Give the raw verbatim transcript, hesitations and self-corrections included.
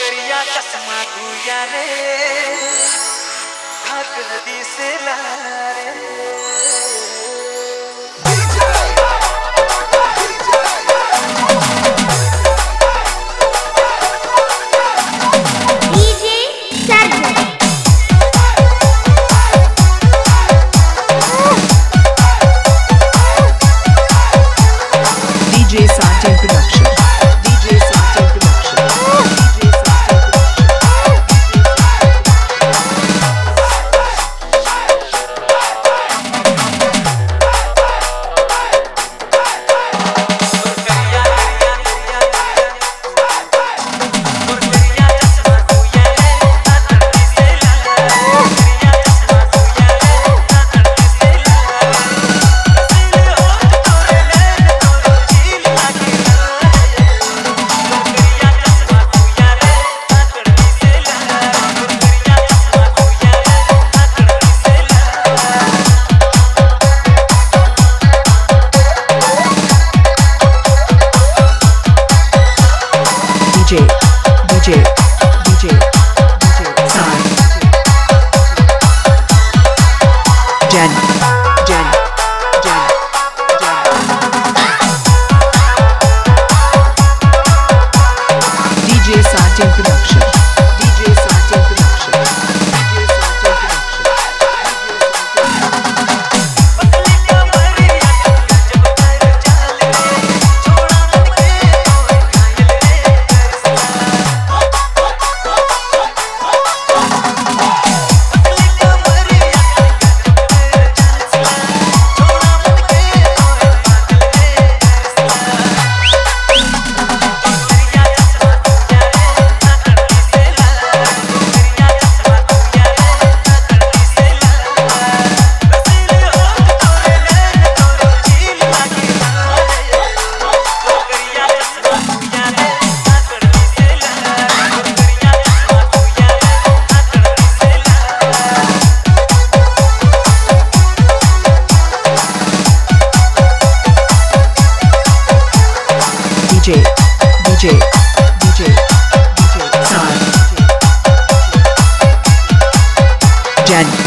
करिया कसमा गुया रे भाग दी से लारे D J Sartin Production. D J Sartin Production. D J Sartin D J, D J, D J, D J, Sai, Jen, Jen, Jen, Jen, D J Sartin Production, D J Sartin Production, D J Sartin Production. D J, D J, D J, D J, Sai, Jen.